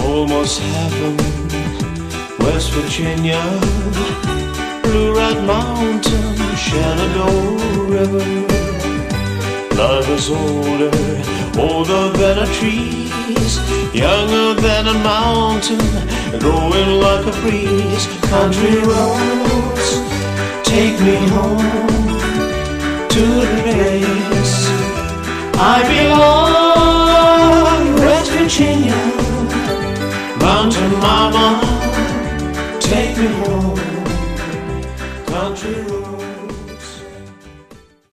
Almost heaven, West Virginia, Blue Red Mountain, Shenandoah River. Life is older, older than a trees, younger than a mountain, growing like a breeze. Country roads, take me home to the place I belong. West Virginia,